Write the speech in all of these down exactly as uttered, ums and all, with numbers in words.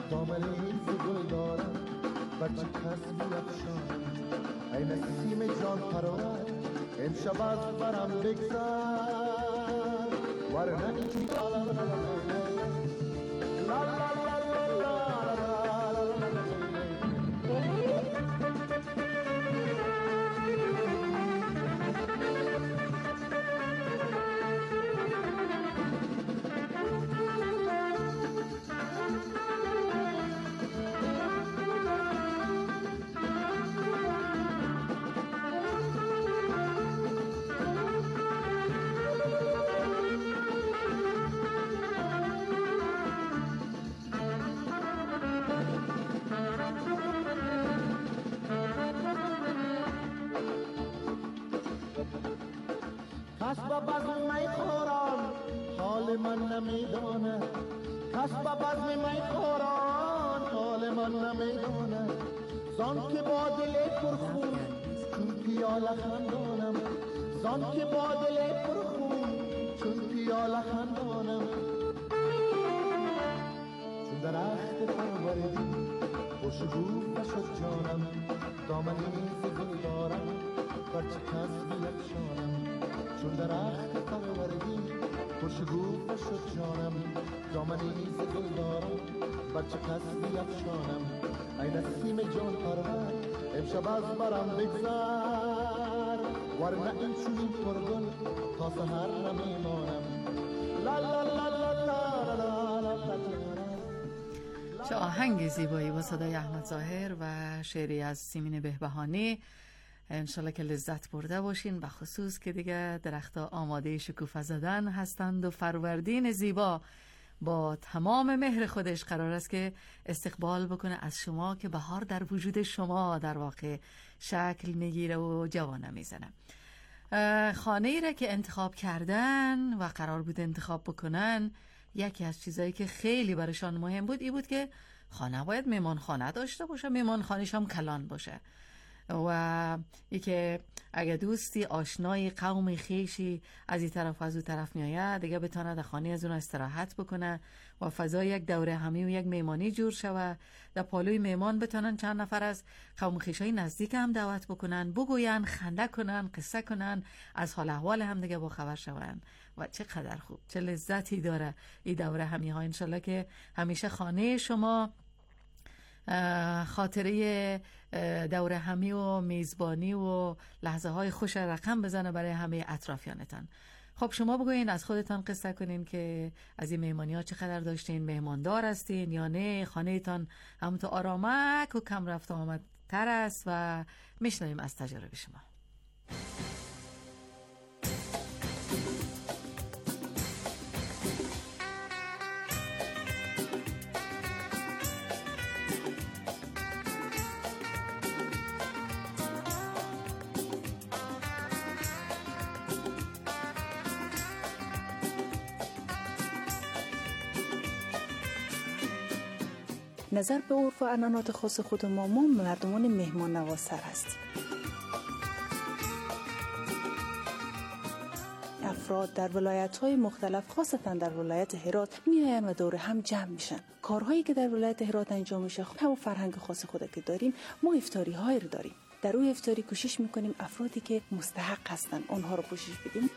دامنه گل دارم بچه کس بیفشانم ای نسیم جان پرور امشب از برم بگذر ورنه این لا لا لا لا کس به بزم می خوران حال من نمیدانه کس به بزم می خوران حال من نمیدانه زان که با دل پرخون چون پیاله خندانم زان که با دل پرخون چون پیاله خندانم چون درخت پروردی خوشبو نشد جانم دامنی گل دارم بچه کس بیفشانم چون درخت پروردی خوشبو نشد جانم دامنی گل دارم بچه کس بیفشانم ای نسیم جان پرور امشب از برم بگذر ورنه این چونین پرگل تا سحر نمیمانم لا لا لا لا لا لا لا لا. چه آهنگ زیبایی با صدای احمد ظاهر و شعری از سیمین بهبهانی. انشالله که لذت برده باشین، بخصوص که دیگه درختها آماده شکوفه زدن هستند و فروردین زیبا با تمام مهر خودش قرار است که استقبال بکنه از شما که بهار در وجود شما در واقع شکل میگیره و جوانه میزنه. خانه ای را که انتخاب کردن و قرار بود انتخاب بکنن، یکی از چیزایی که خیلی برایشان مهم بود این بود که خانه باید میمان خانه داشته باشه، میمان خانه‌ش هم کلان باشه و ای که اگه دوستی آشنای قوم خیشی از این طرف و از اون طرف میآید دیگه بتونه در خانه از اون استراحت بکنه و فضای یک دوره همی و یک میمانی جور شوه. در پالوی میمان بتونن چند نفر از قوم خیشای نزدیک هم دعوت بکنن، بگوین، خنده کنن، قصه کنن، از حال احوال هم دیگه با خبر شون و چقدر خوب، چه لذتی داره این دوره همی ها. انشالله که همیشه خانه شما خاطره دوره همی و میزبانی و لحظه های خوش رقم بزنه برای همه اطرافیانتان. خب شما بگوین، از خودتان قصه کنین که از این مهمانی ها چقدر داشتین، مهماندار هستین یا نه، خانه تان همونطور آرامک و کم رفت آمد تر است و میشنویم از تجربه شما. نظر به عرف و عنعنات خاص خود ما ما مردمان مهمان نوازتر هستیم. افراد در ولایت‌های مختلف خاصتا در ولایت هرات میاین و دور هم جمع میشن. کارهایی که در ولایت هرات انجام میشه همون فرهنگ خاص خود که داریم، ما افطاری هایی رو داریم. در روی افطاری کوشش میکنیم افرادی که مستحق هستن اونها رو پوشش بدیم.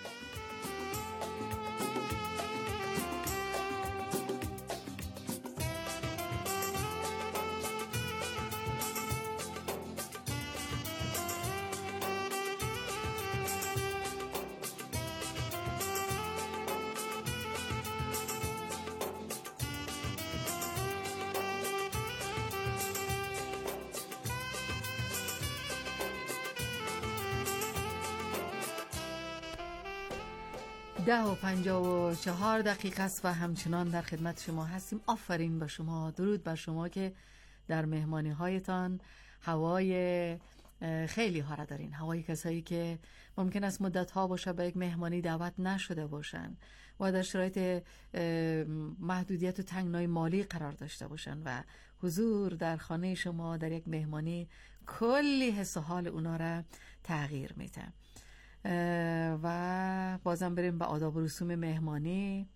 ده و پنجاه و چهار دقیقه است و همچنان در خدمت شما هستیم. آفرین به شما، درود بر شما که در مهمانی هایتان هوای خیلی ها را دارین، هوای کسایی که ممکن است مدت ها باشه به یک مهمانی دعوت نشده باشن و در شرایط محدودیت و تنگنای مالی قرار داشته باشن و حضور در خانه شما در یک مهمانی کلی حس و حال اونا را تغییر میده. و بازم بریم به آداب و رسوم مهمانی.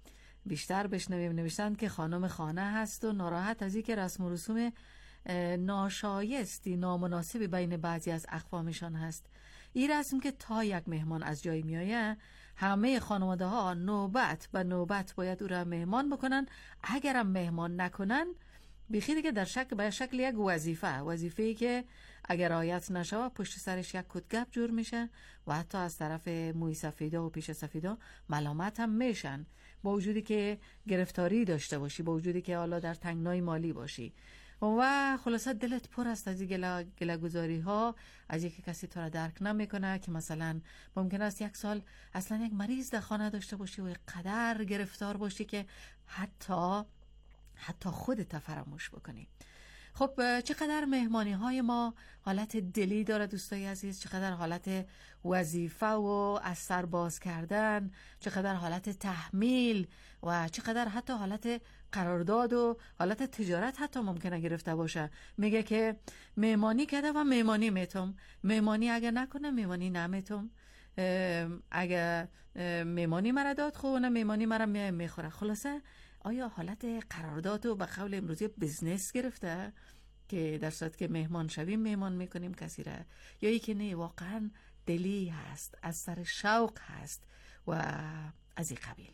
بیشتر بشنویم. نوشتند که خانم خانه هست و ناراحت از اینکه رسم و رسوم ناشایستی نامناسبی بین بعضی از اقوامشان هست. این رسم که تا یک مهمان از جای میآید همه خانواده ها نوبت به نوبت باید او را مهمان بکنن. اگرم مهمان نکنن بیخی دیگه در شکل به شکل یک وظیفه وظیفه‌ای که اگر رعایت نشود پشت سرش یک کتگپ جور میشه و حتی از طرف موی سفیدا و پیش سفیدا ملامت هم میشن، با وجودی که گرفتاری داشته باشی، با وجودی که حالا در تنگنای مالی باشی. و خلاصه دلت پر است از این گله‌گذاری ها، از اینکه کسی تو را درک نمیکنه، که مثلا ممکن است یک سال اصلا یک مریض در خانه داشته باشی و قدر گرفتار باشی که حتی حتی خودت فراموش بکنی. خب چقدر مهمانی های ما حالت دلی داره دوستای عزیز، چقدر حالت وظیفه و از سر باز کردن، چقدر حالت تحمیل و چقدر حتی حالت قرارداد و حالت تجارت حتی ممکنه گرفته باشه. میگه که مهمانی کرده و مهمانی میتم، مهمانی اگه نکنه مهمانی نمیتم، اگه مهمانی مرا داد خب نه مهمانی مرا میخوره. خلاصه آیا حالت قرارداد و به قول امروزی بزنس گرفته که در صورت که مهمان شویم مهمان میکنیم کسی را، یا ای که نه واقعا دلی هست، از سر شوق هست و از این قبیل.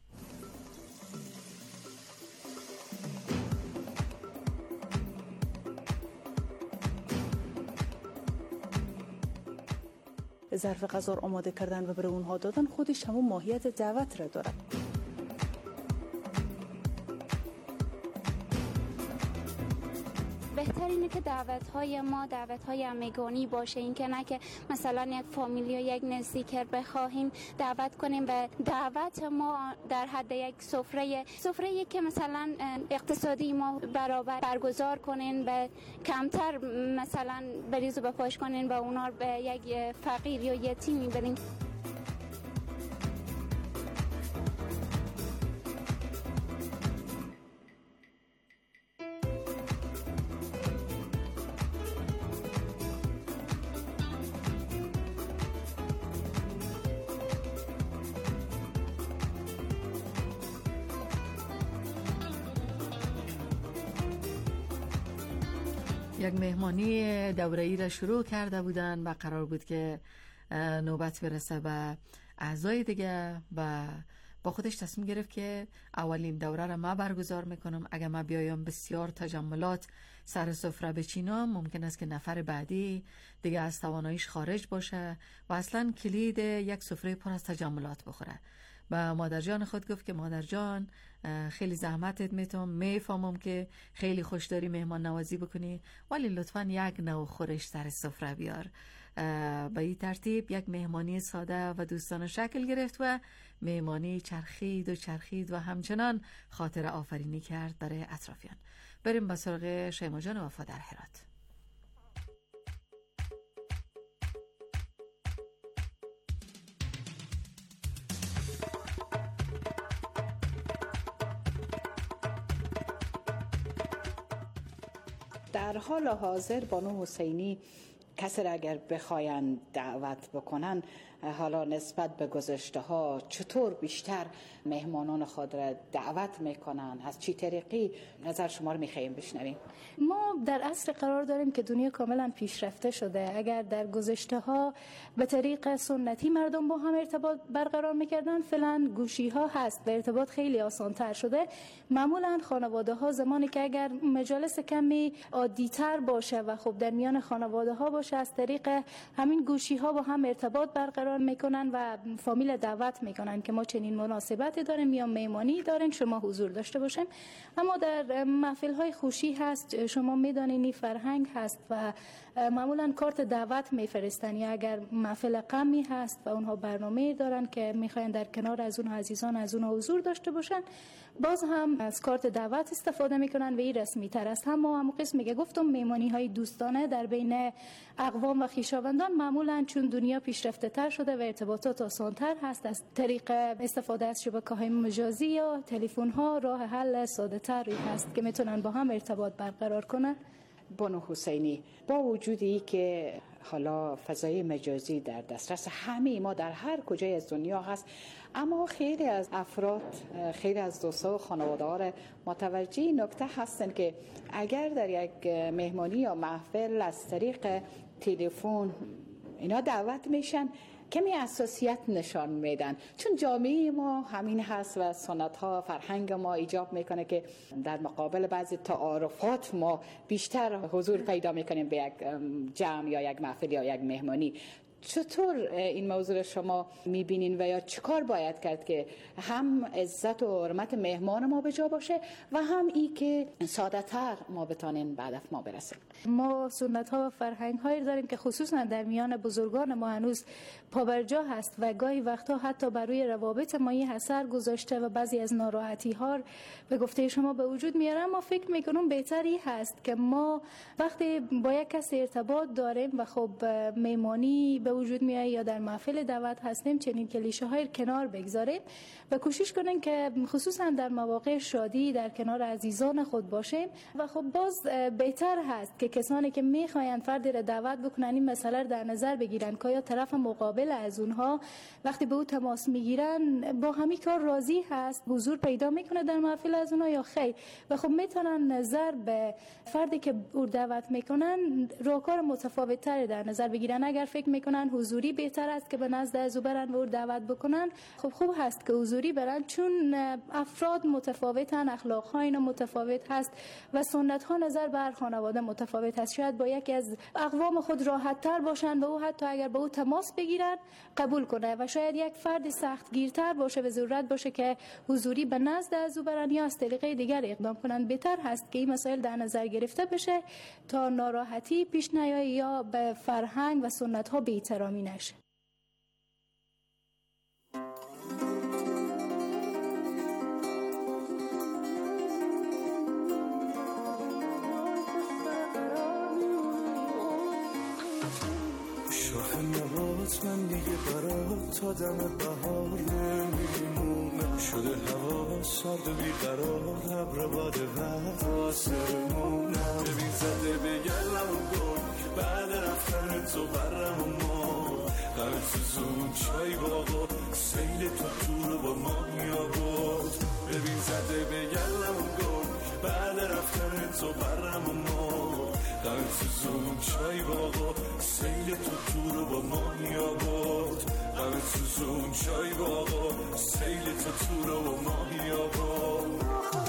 ظرف غذا رو آماده کردن و برای اونها دادن خودش همون ماهیت دعوت را داره. بهترینه که دعوت‌های ما دعوت‌های همگانی باشه، این که نه که مثلا یک فامیل یا یک نزدیک بخواهیم دعوت کنیم و دعوت ما در حد یک سفره سفره‌ای که مثلا اقتصادی ما برابر برگزار کنین و کمتر مثلا بریز و بپاش کنین و اونا به یک فقیر یا یتیمی بدین. یک مهمانی دوره‌ای را شروع کرده بودن و قرار بود که نوبت برسه به اعضای دیگه و با خودش تصمیم گرفت که اولین دوره را ما برگزار میکنم. اگر ما بیایم بسیار تجملات سر سفره بچینم ممکن است که نفر بعدی دیگه از تواناییش خارج باشه و اصلا کلید یک سفره پر از تجملات بخوره. و مادر جان خود گفت که مادر جان خیلی زحمتت میتونم، میفهمم که خیلی خوش داری مهمان نوازی بکنی، ولی لطفاً یک نوع خورش سر سفره بیار. به این ترتیب یک مهمانی ساده و دوستانه شکل گرفت و مهمانی چرخید و چرخید و همچنان خاطر آفرینی کرد برای اطرافیان. بریم به سراغ شیما جان وفا در هرات. در حال حاضر بانو حسینی کسی را اگر بخواین دعوت بکنن، حالا نسبت به گذشته ها چطور بیشتر مهمانان خود را دعوت میکنن؟ از چی طریقی؟ نظر شما رو میخوایم بشنویم. ما در عصر قرار داریم که دنیا کاملا پیشرفته شده. اگر در گذشته ها به طریق سنتی مردم با هم ارتباط برقرار میکردن، فعلا گوشی ها هست و ارتباط خیلی آسان تر شده. معمولا خانواده ها زمانی که اگر مجالس کمی عادی تر باشه و خب در میان خانواده ها باشه، از طریق همین گوشی ها با هم ارتباط برقرار میکنن و فامیل دعوت میکنن که ما چنین مناسبتی داریم یا مهمانی داریم، شما حضور داشته باشین. اما در محفل های خوشی هست، شما میدانین این فرهنگ هست و معمولا کارت دعوت میفرستن، یا اگر محفل غمی هست و اونها برنامه دارن که میخواین در کنار از اون عزیزان از اونها حضور داشته باشن، باز هم از کارت دعوت استفاده میکنن و این رسمی تر است. هم هم قسمی که گفتم مهمانی های دوستانه در بین اقوام و خویشاوندان معمولا چون دنیا پیشرفته تر شده و ارتباطات آسان تر هست، از طریق استفاده از شبکه‌های مجازی یا تلفن ها راه حل ساده تری هست که میتونن با هم ارتباط برقرار کنن. بانو حسینی، با وجودی که حالا فضای مجازی در دسترس همه ما در هر کجای از دنیا هست، اما خیلی از افراد، خیلی از دوستا و خانواده‌ها متوجه این نکته هستند که اگر در یک مهمانی یا محفل از طریق تلفن اینا دعوت میشن، کمی حساسیت نشان میدن، چون جامعه ما همین هست و سنت ها فرهنگ ما ایجاب میکنه که در مقابل بعضی تعارفات ما بیشتر حضور پیدا میکنیم به یک جمع یا یک محفل یا یک مهمانی. چطور این موضوع رو شما میبینین و یا چیکار باید کرد که هم عزت و حرمت مهمان ما به جا باشه و هم ای که ساده‌تر ما بتانیم به هدف ما برسیم؟ ما سنت ها و فرهنگ هایی داریم که خصوصا در میان بزرگان ما هنوز پابرجا هست و گاهی وقتا حتی بر روی روابط ما یه اثر گذاشته و بعضی از ناراحتی ها به گفته شما به وجود میاره. ما فکر میکنم بهتری هست که ما وقتی با یک کس ارتباط داریم و خب میمانی به وجود میاد یا در محفل دعوت هستیم، چنین کلیشه های کنار بگذاریم و کوشش کنیم که خصوصا در مواقع شادی در کنار عزیزان خود باشیم و خب باز بهتر هست که کسانی که میخواین فردی را دعوت بکنن این مسئله را در نظر بگیرن که یا طرف مقابل از اونها وقتی به او تماس میگیرن با همین کار راضی هست، حضور پیدا میکنه در محفل از اونها یا خیر، و خب میتونن نظر به فردی که او دعوت میکنن راهکار متفاوت تر در نظر بگیرن. اگر فکر میکنن حضوری بهتر است که به نزد از او برن و او دعوت بکنن، خب خوب هست که حضوری برن، چون افراد متفاوتن، اخلاق ها اینا متفاوت هست و سنت ها نظر به هر خانواده متفاوت هست. شاید با یکی از اقوام خود راحت تر باشن و او حتی اگر با او تماس بگیرن قبول کنه و شاید یک فرد سخت گیرتر باشه و ضرورت باشه که حضوری به نزد از او برن یا از طریق دیگر اقدام کنن. بهتر هست که این مسائل در نظر گرفته بشه تا ناراحتی پیش نیاد یا به فرهنگ و سنت ها بی‌احترامی نشه. شاخ نبات من دیگه برات تا دم بهار نمیمونم، شده هوا سرد و بیقرار، ابر باد وقت آسمونم. ببین زده به گلم و گل بعد رفتن تو برم و ما غم سوزون چای باقا سیل تو تو رو با ما میابود. ببین زده به گلم و گل بعد رفتن تو برم و ما غم سوزون چای باقا سیل تو تو رو با ما میابود. غم سوزون چای باقا سیل تو تو رو با ما میابود.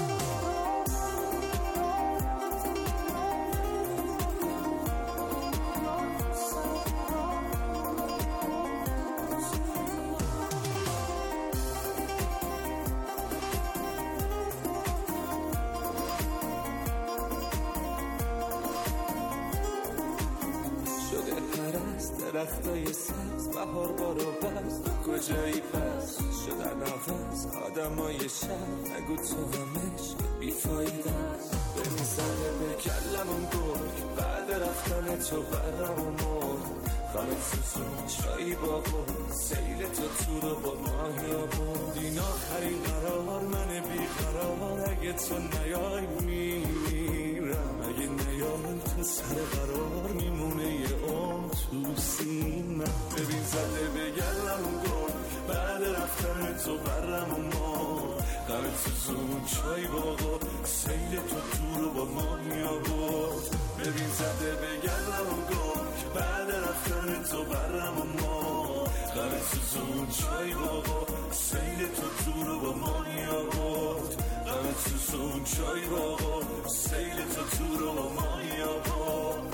درختای سبز بهار بارو بست کجایی پس شدن آفز آدمای شهر نگو تو همش بیفایده است. به میزنه به کلمون گل بعد رفتن تو برم و مرد غم سوزون چایی باقا سیل تو تو رو با ماهی آبود. این آخرین قرار من بیقرار اگه تو نیای میمیرم، اگه نیای تو سر قرار میمونه یه عمر تو سینم. ببین زده به گلم گل بعد رفتن تو برم و ما غم سوزون چای باقا سیل تو تو رو با ما میابود. ببین زده به گلم گل بعد رفتن تو برم و ما غم سوزون چای باقا سیل تو تو رو با ما میابود. غم سوزون چای باقا سیل تو تو رو با ما میابود.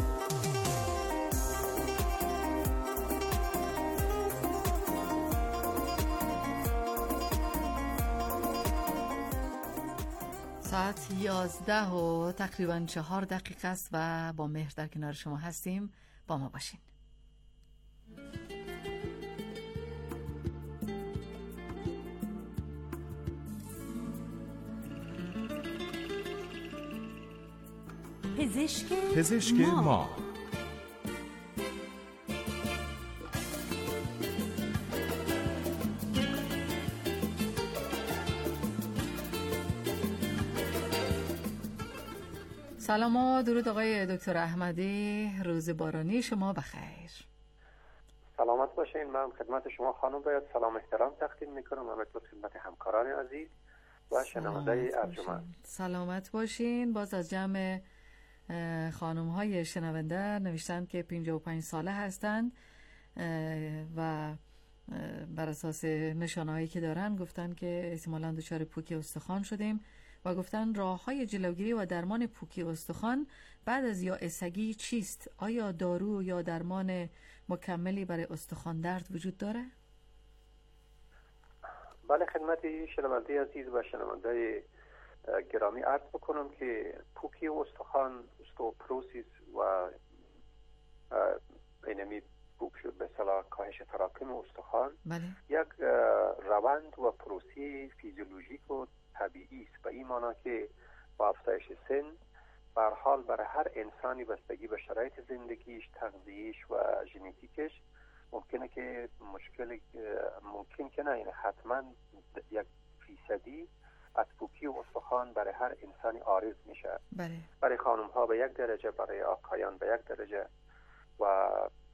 ساعت یازده و تقریبا چهار دقیقه است و با مهر در کنار شما هستیم. با ما باشین. پزشک, پزشک ما, ما. سلام و درود آقای دکتر احمدی، روز بارانی شما بخیر. سلامت باشین. من خدمت شما خانم باید سلام احترام تقدیم میکنم، همینطور خدمت همکاران عزیز و شنونده ارجمند. سلامت باشین. باز از جمع خانم های شنونده نوشتن که پنجاه و پنج ساله هستند و بر اساس نشانه‌هایی که دارن گفتن که احتمالاً دچار پوکی استخوان شدیم و گفتن راه‌های جلوگیری و درمان پوکی استخوان بعد از یائسگی چیست؟ آیا دارو یا درمان مکملی برای استخوان درد وجود داره؟ بله، خدمت شنونده عزیز و شنونده گرامی عرض بکنم که پوکی استخوان، استوپروسیس و اینمی پوک شد به اصطلاح کاهش تراکم استخوان، بله. یک روند و پروسه فیزیولوژیک و طبیعی است، به این معنی که با افزایش سن به هر حال برای هر انسانی بستگی به شرایط زندگیش، تغذیه‌اش و ژنتیکش ممکنه که مشکل ممکن که نه، یعنی حتما یک فیصدی از پوکی استخوان برای هر انسانی عارض میشه. بله. برای خانم ها به یک درجه، برای آقایان به یک درجه و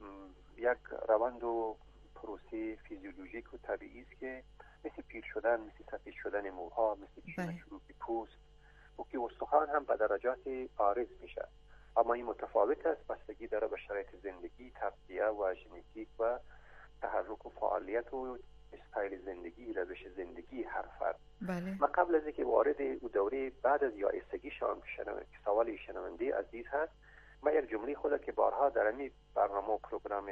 یک روند و پروسه فیزیولوژیک و طبیعی است که مثل پیر شدن، مثل سفید شدن موها، مثل چروک پوست، پوکی استخوان هم به درجات عارض میشه، اما این متفاوت است، بستگی داره به شرایط زندگی، تغذیه و ژنتیک و تحرک و فعالیت و استایل زندگی، روش زندگی هر فرد. بله. ما قبل از اینکه وارد او دوره بعد از یائسگی شوم که سوال شنونده عزیز هست، ما یک جمله خود که بارها در این برنامه و پروگرام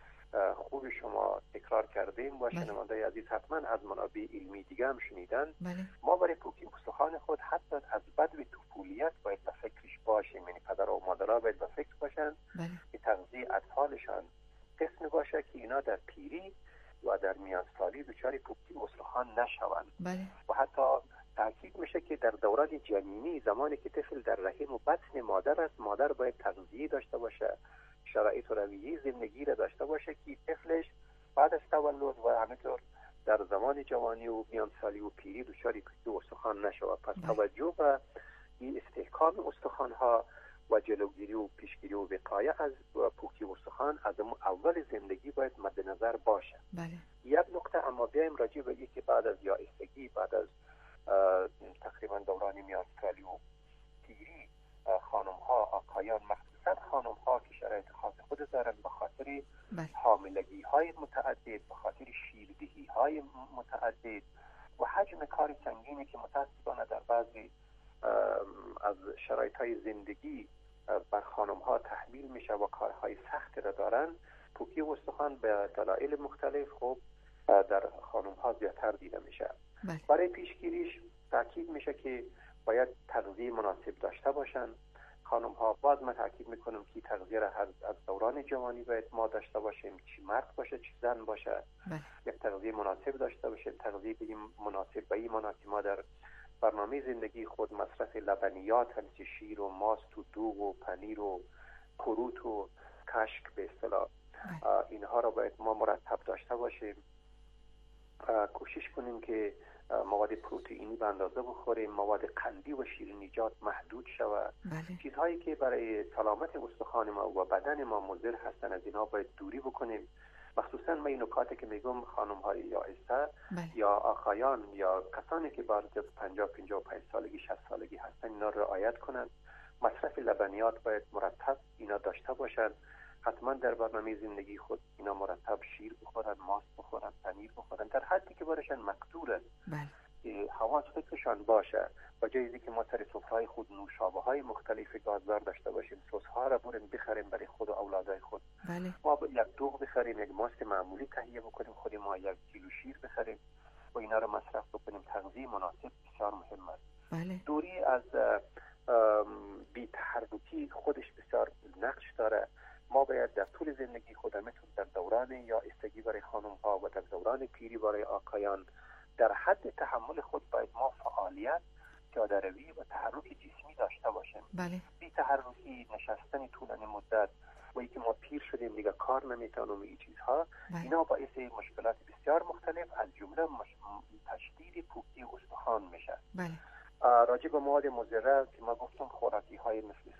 خوب شما تکرار کردیم و شنونده عزیز حتما از منابع علمی دیگه هم شنیدن. بله. ما برای پوکی استخوان خود حتی از بدو طفولیت باید به فکرش باشیم، یعنی پدر و مادرها باید به فکر باشن که تغذیه اطفالشان قسم باشه که اینا در پیری و در میان سالی دچار پوکی استخوان نشوند. بله. و حتی تاکید میشه که در دوران جنینی، زمانی که طفل در رحم و بطن مادر است، مادر باید تغذیه داشته باشه، شرایط و رویه زندگی را داشته باشه که طفلش بعد از تولد و همینطور در زمان جوانی و میان سالی و پیری دچار پوکی استخوان نشود. پس توجه به این استحکام استخوان ها و جلوگیری و پیشگیری و وقایه از پوکی استخوان از اول زندگی باید مد نظر باشه. بله. یک نکته اما بیایم راجع به اینکه بعد از یائسگی، بعد از تقریبا دوران میان سالی و پیری، خانم ها، آقایان، مخصوصا خانم ها که شرایط خاص خود دارن به خاطر حاملگی های متعدد، به خاطر شیردهی های متعدد و حجم کار سنگینی که متاسفانه در بعضی از شرایط های زندگی بر خانم ها تحمیل میشه و کارهای سخت را دارن، پوکی استخوان به دلایل مختلف خب در خانم ها زیادتر دیده میشه. بله. برای پیشگیریش تاکید میشه که باید تغذیه مناسب داشته باشن خانم ها. باز من تاکید میکنم که تغذیه را از دوران جوانی باید ما داشته باشیم، چی مرد باشه چی زن باشه. بله. یک تغذیه مناسب داشته باشیم. تغذیه به این مناسب به این معنی که ما در برنامه زندگی خود مصرف لبنیات مثل شیر و ماست و دوغ و پنیر و کروت و کشک به اصطلاح اینها را باید ما مرتب داشته باشیم. کوشش کنیم که مواد پروتئینی به اندازه بخوریم، مواد قندی و شیرینیجات محدود شود. بله. چیزهایی که برای سلامت استخوان ما و بدن ما مضر هستن از اینها باید دوری بکنیم. مخصوصا من این نکاتی که میگم خانم های یائسه یا آقایان یا کسانی که بالای پنجاه پنجاه و پنج سالگی شصت سالگی هستن اینا رعایت کنن. مصرف لبنیات باید مرتب اینا داشته باشن. حتما در برنامه زندگی خود اینا مرتب شیر بخورن، ماست بخورن، پنیر بخورن در حدی که برشان مقدور است. بله. که حواس فکرشان باشه و جایزی که ما سر سفرهای خود نوشابه های مختلف گازدار داشته باشیم، سس ها را بریم بخریم برای خود و اولادای خود. بله. ما یک دوغ بخریم، یک ماست معمولی تهیه بکنیم، خود ما یک کیلو شیر بخریم و اینا را مصرف بکنیم. تغذیه مناسب بسیار مهم است. بله. دوری از بی تحرکی خودش بسیار نقش داره. ما باید در طول زندگی خود میتون در دوران یا استگی برای خانم ها و در دوران پیری برای آقایان در حد تحمل خود باید ما فعالیت، پیاده روی و تحرک جسمی داشته باشیم. بله. بی تحرکی، نشستن طولانی مدت و اینکه ما پیر شدیم دیگه کار نمیتونیم این چیزها، بله. اینا باعث مشکلات بسیار مختلف از جمله مش... تشدید پوکی استخوان میشه. بله. راجع به مواد مضره که ما گفتم خوراکی های مثل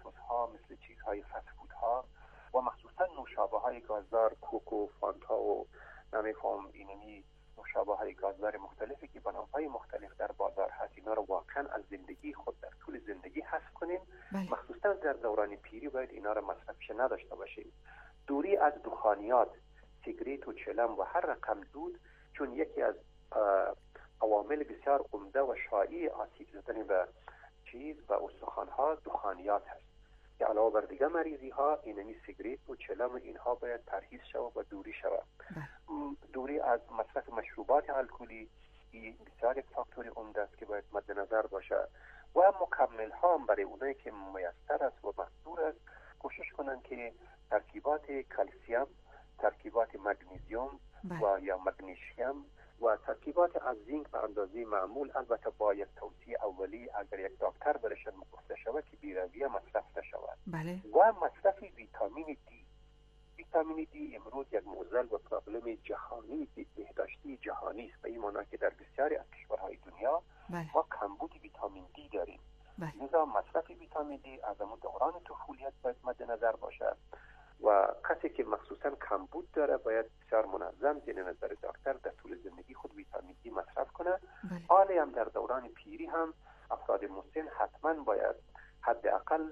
دوران پیری باید اینا را مصرفش نداشته باشیم. دوری از دخانیات، سیگریت و چلم و هر رقم دود، چون یکی از عوامل بسیار عمده و شایع آسیب زدن به چیز و استخوان ها دخانیات هست که علاوه بر دیگه مریضی ها اینمی سیگریت و چلم و اینها باید پرهیز شود و دوری شود. دوری از مصرف مشروبات الکلی این بسیار یک فاکتور عمده است که باید مد نظر باشه و مکمل ها هم برای اونایی که میسر است و مقدور است کوشش کنن که ترکیبات کلسیم، ترکیبات مگنیزیم و یا مگنیشیم و ترکیبات از زینک به اندازه معمول، البته با یک توصیه اولی اگر یک دکتر برشن گفته شود که بی‌رویه مصرف نشود. بله. و مصرف ویتامین دی. ویتامین دی امروز یک معضل و پرابلم جهانی، بهداشتی جهانی است، به این معنی که در بسیاری از کشورهای دنیا بله. ما کمبود ویتامین دی داریم. بله. لذا مصرف ویتامین دی از اون دوران طفولیت باید مد نظر باشد و کسی که مخصوصا کمبود داره باید بسیار منظم زیر نظر دکتر در طول زندگی خود ویتامین دی مصرف کنه. حالا هم در دوران پیری هم افراد مسن حتما باید حداقل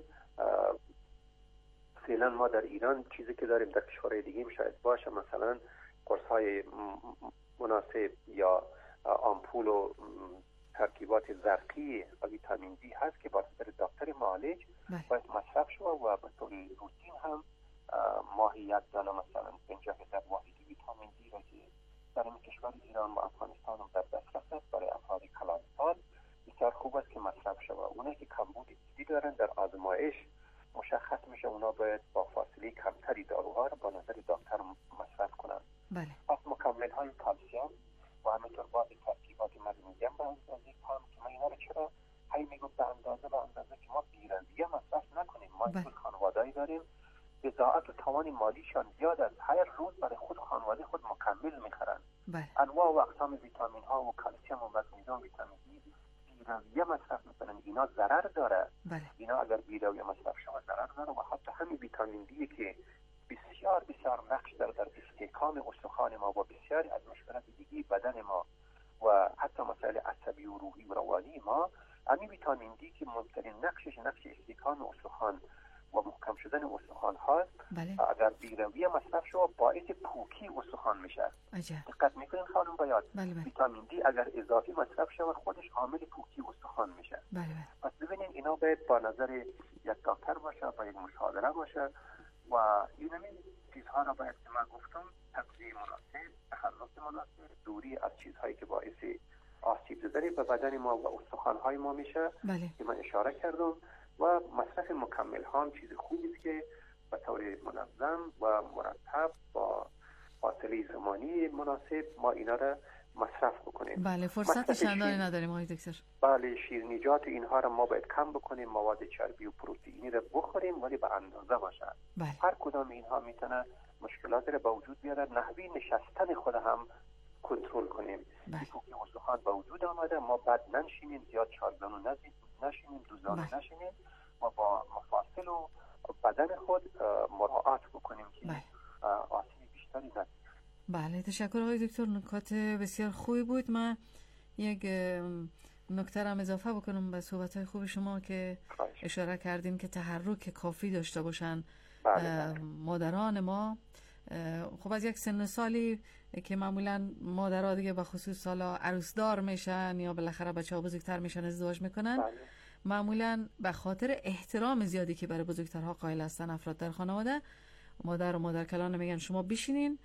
فعلا ما در ایران چیزی که داریم در کشورهای دیگه هم شاید باشه، مثلا قرص‌های مناسب یا آمپول و ترکیبات زرقی ویتامین دی هست که با در دکتر معالج باید مصرف شود و به طور روتین هم ماهی یک دانه مثلا پنجاه در واحدی ویتامین دی را که در این کشور ایران و افغانستان هم در دسترس است برای افراد کلانسال بسیار خوب است که مصرف شود. اونایی که کمبود جدی دارن در آزمایش مشخص میشه اونا باید با فاصله کمتری داروها را با نظر دکتر مصرف کنند. بله. پس مکمل های کلسیم و همینطور بعض ترکیبات مگنیزیم به اندازه کم که ما اینا رو چرا هی میگم به اندازه به اندازه که ما بی‌رویه مصرف نکنیم. ما این خانواده‌ای داریم بضاعت و توان مالیشان زیاد است، هر روز برای خود خانواده خود مکمل میخرن. بله. انواع و اقسام ویتامین ها و کلسیم و مگنیزیم ویتامین دی بی‌رویه مصرف میکنن، اینا ضرر داره. بله. اینا اگر بی‌رویه مصرف شود ضرر داره و حتی همین ویتامین دی که بسیار بسیار نقش داره در استحکام استخوان ما و بسیاری از مشکلات دیگه بدن ما و حتی مسائل عصبی و روحی و روانی ما، همین ویتامین دی که مهمترین نقشش نقش استحکام استخوان و محکم شدن استخوان هاست. بله. اگر بی‌رویه مصرف شود باعث پوکی استخوان میشه. عجب. دقت میکنین خانم بیاد. بله بله. ویتامین دی اگر اضافی مصرف شود خودش عامل پوکی استخوان میشه. بله بله. پس ببینین اینا باید با نظر یک دکتر باشه، با یک مشاوره باشه و این همین چیزها را باید که من گفتم تغذیه مناسب، تحرک مناسب، دوری از چیزهایی که باعث آسیب زدن به بدن ما و استخوان‌های ما میشه. بله. که من اشاره کردم و مصرف مکمل ها هم چیز خوبی است که به طور منظم و مرتب با فاصله زمانی مناسب ما اینا را مصرف بکنیم. بله فرصت چندانی نداریم آقای دکتر. بله شیرینیجات اینها را ما باید کم بکنیم، مواد چربی و پروتئینی را بخوریم ولی به اندازه باشه. بله. هر کدام اینها میتونه مشکلات را به وجود بیاره. نحوی نشستن خود هم کنترل کنیم. بله. که استخوان به وجود آمده ما بعد ننشینیم، زیاد چارزانو نشینیم، دوزانو بله. نشینیم و با مفاصل و بدن خود مراعات بکنیم که بله. آسیب بیشتری نگیریم. بله تشکر آقای دکتر، نکات بسیار خوبی بود. من یک نکته هم اضافه بکنم به صحبت‌های خوب شما که خواهش. اشاره کردین که تحرک کافی داشته باشن. بله بله. مادران ما خب از یک سن سالی که معمولا مادرها دیگه به خصوص سالا عروسدار میشن یا بالاخره بچه‌ها بزرگتر میشن ازدواج میکنن. بله. معمولا به خاطر احترام زیادی که برای بزرگترها قائل هستن افراد در خانواده، مادر و مادر کلان میگن شما بشینین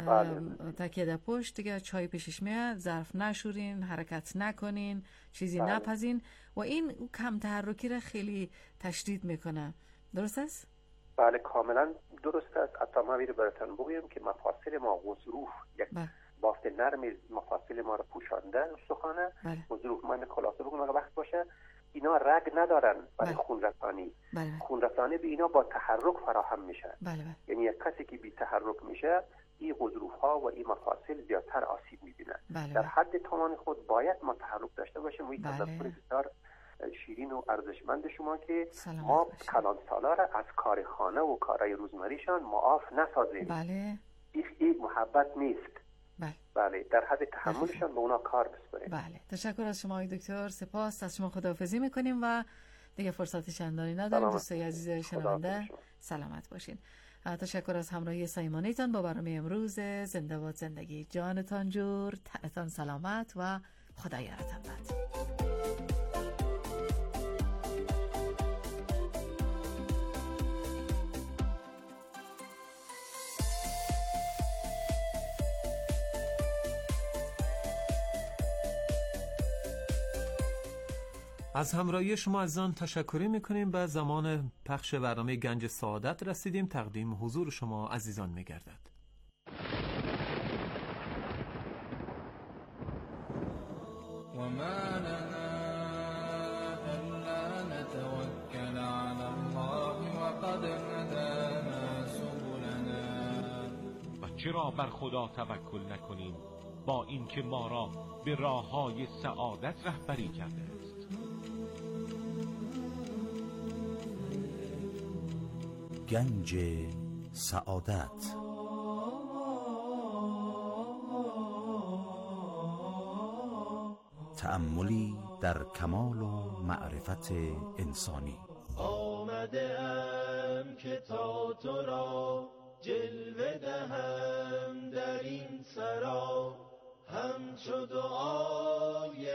تکیه در پشت دیگه، چای پیشش میاد، ظرف نشورین، حرکت نکنین، چیزی بله. نپزین و این کم تحرکی را خیلی تشدید میکنه. درست است؟ بله کاملا درست است. حتی ما میره براتون بگویم که مفاصل ما غضروف یک بله. بافت نرم مفاصل ما رو پوشانده استخوانه. بله. غضروف من خلاصه بگم اگه وقت باشه اینا رگ ندارن برای بله. خون رسانی. بله. خون رسانی به اینا با تحرک فراهم میشه. بله بله. یعنی یک کسی که بی تحرک میشه این غضروف ها و این مفاصل زیادتر آسیب میبینه. بله. در حد توان خود باید ما تحرک داشته باشیم و این بله. تذکر بسیار شیرین و ارزشمند شما که ما کلان سالا را از کار خانه و کارهای روزمریشان معاف نسازیم. بله. این محبت نیست. بله. بله در حد تحملشان به اونا کار بسپاریم. بله تشکر از شما آقای دکتر، سپاس از شما، خداحافظی میکنیم و دیگه فرصت چندانی نداریم. دوستای عزیز شنونده سلامت باشین. تشکر از همراهی صمیمانه‌تان با برنامه امروز زنده باد زندگی. جانتان جور، تنتان سلامت و خدا یارتان باد. از همراهی شما عزیزان تشکر می‌کنیم. به زمان پخش برنامه گنج سعادت رسیدیم. تقدیم حضور شما عزیزان می‌گردد. و ما لنا الا نتوکل علی الله و قد هدانا سبلنا. و چرا بر خدا توکل نکنیم با اینکه ما را به راه‌های سعادت رهبری کرده است. گنج سعادت. تأملی در کمال و معرفت انسانی. آمده ام که تا تو را جلوه دهم در این سرا، همچو دعای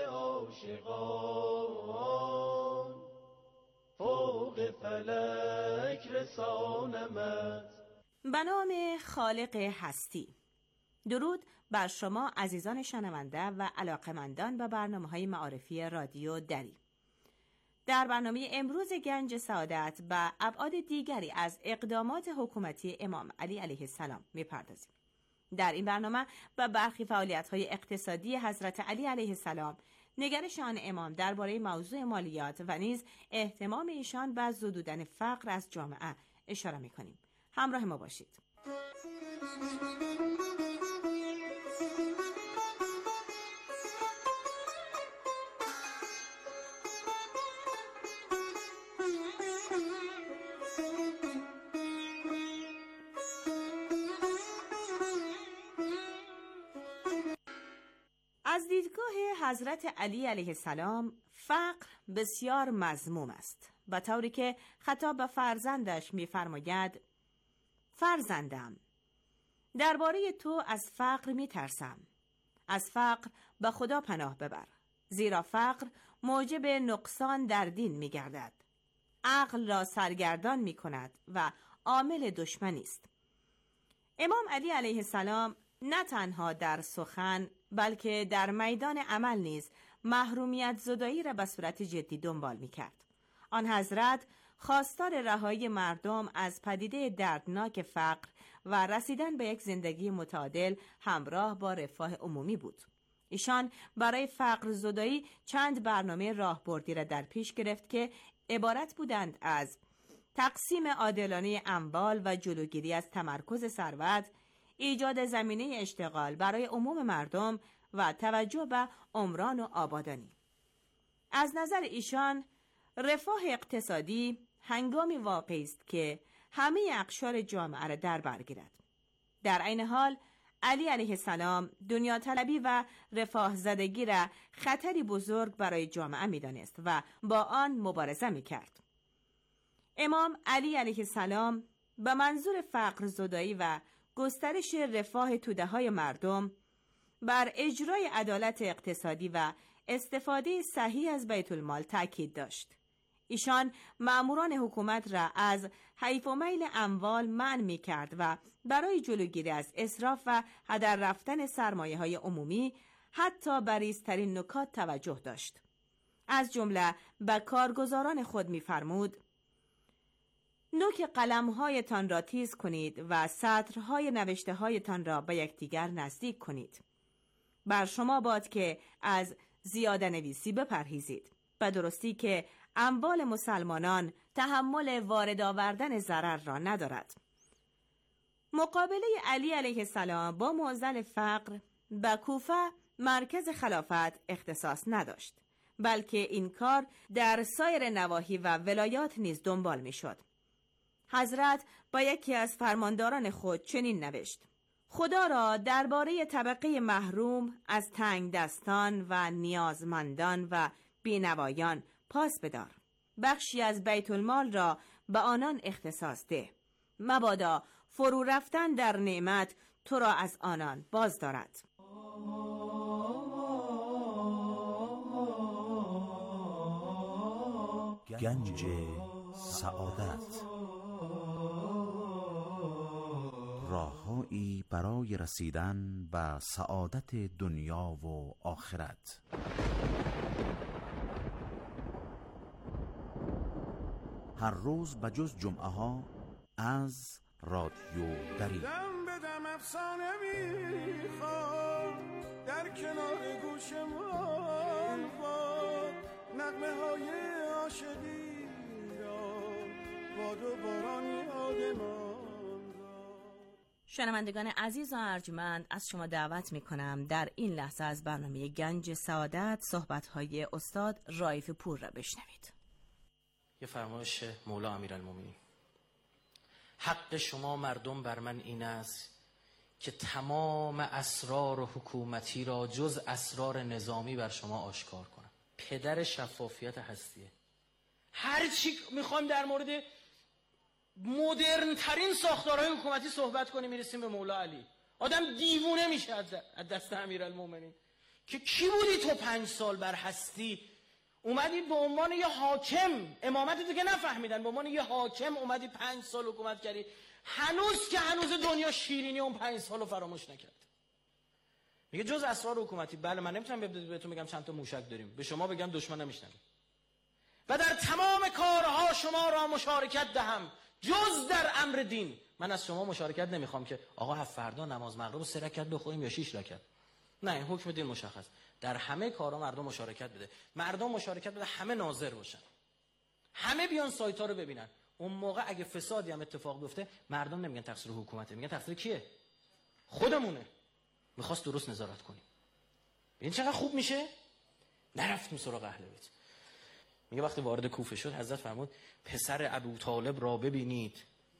عاشقان فوق فلک رسانمت. به نام خالق هستی. درود بر شما عزیزان شنونده و علاقمندان به برنامه‌های معارفی رادیو دری. در برنامه امروز گنج سعادت به ابعاد دیگری از اقدامات حکومتی امام علی علیه السلام می‌پردازیم. در این برنامه به برخی فعالیت‌های اقتصادی حضرت علی علیه السلام، نگرش آن امام درباره موضوع مالیات و نیز اهتمام ایشان به زدودن فقر از جامعه اشاره می‌کنیم. همراه ما باشید. از دیدگاه حضرت علی علیه السلام فقر بسیار مذموم است، به طوری که خطاب به فرزندش می‌فرماید: فرزندم، درباره تو از فقر می‌ترسم. از فقر به خدا پناه ببر، زیرا فقر موجب نقصان در دین می‌گردد، عقل را سرگردان می‌کند و عامل دشمنی است. امام علی علیه السلام نه تنها در سخن بلکه در میدان عمل نیز محرومیت زدایی را به صورت جدی دنبال می‌کرد. آن حضرت خواستار رهایی مردم از پدیده دردناک فقر و رسیدن به یک زندگی متعادل همراه با رفاه عمومی بود. ایشان برای فقر زدایی چند برنامه راهبردی را در پیش گرفت که عبارت بودند از تقسیم عادلانه اموال و جلوگیری از تمرکز ثروت، ایجاد زمینه اشتغال برای عموم مردم و توجه به عمران و آبادانی. از نظر ایشان رفاه اقتصادی هنگامی واقعی است که همه اقشار جامعه را در بر گیرد. در عین حال علی علیه السلام دنیا طلبی و رفاه زدگی را خطری بزرگ برای جامعه می‌دانست و با آن مبارزه می‌کرد. امام علی علیه السلام به منظور فقر زدایی و گسترش رفاه توده‌های مردم بر اجرای عدالت اقتصادی و استفاده صحیح از بیت المال تاکید داشت. ایشان مأموران حکومت را از حیف و میل اموال منع می کرد و برای جلوگیری از اسراف و هدر رفتن سرمایه‌های عمومی حتی بر ریزترین نکات توجه داشت. از جمله به کارگزاران خود می فرمود: نوک قلم‌هایتان را تیز کنید و سطرهای نوشته‌هایتان را به یکدیگر نزدیک کنید. بر شما باد که از زیاده نویسی بپرهیزید، به درستی که اموال مسلمانان تحمل وارد آوردن ضرر را ندارد. مقابله علی علیه السلام با معضل فقر به کوفه مرکز خلافت اختصاص نداشت، بلکه این کار در سایر نواحی و ولایات نیز دنبال می شد. حضرت با یکی از فرمانداران خود چنین نوشت: خدا را درباره طبقه محروم از تنگ دستان و نیازمندان و بینوایان پاس بدار. بخشی از بیت المال را به آنان اختصاص ده. مبادا فرو رفتن در نعمت تو را از آنان باز دارد. گنج سعادت، راههایی برای رسیدن به سعادت دنیا و آخرت. هر روز بجز جمعه ها از رادیو دری. دم به دم افسانه میخواد در کنار گوشمان باد، نغمه های عاشقی را باد و باران یادمان. شنوندگان عزیز و ارجمند، از شما دعوت می کنم در این لحظه از برنامه گنج سعادت صحبت‌های استاد رائف پور را بشنوید. یه فرمایش مولا امیرالمومنین: حق شما مردم بر من این است که تمام اسرار و حکومتی را جز اسرار نظامی بر شما آشکار کنم. پدر شفافیت هستیه. هر چی میخوایم در مورد مدرن ترین ساختارهای حکومتی صحبت کنیم میرسیم به مولا علی. آدم دیوونه میشه از دست امیرالمومنین که کی بودی تو پنج سال بر هستی اومدی به عنوان یه حاکم، امامت دیگه نفهمیدن، به عنوان یه حاکم اومدی پنج سال حکومت کردی، هنوز که هنوز دنیا شیرینی اون پنج سال رو فراموش نکرد. میگه جز اسرار حکومتی. بله من نمیتونم بهتون بگم چند تا موشک داریم، به شما بگم دشمن نمیشنوه. و در تمام کارها شما را مشارکت دهم جز در امر دین. من از شما مشارکت نمیخوام که آقا هفت فردا نماز مغرب رو سه رکعت بخونیم یا شش رکعت. نه، حکم دین مشخص. در همه کارها مردم مشارکت بده. مردم مشارکت بده، همه ناظر باشن. همه بیان سایت‌ها رو ببینن. اون موقع اگه فسادی هم اتفاق بیفته مردم نمیگن تقصیر حکومته، میگن تقصیر کیه؟ خودمونه. میخواست درست نظارت کنیم. ببین چقدر خوب میشه؟ نرفتیم سراغ اهل بیت. میگه وقتی وارد کوفه شد حضرت فرمود پسر ابو طالب را ببینید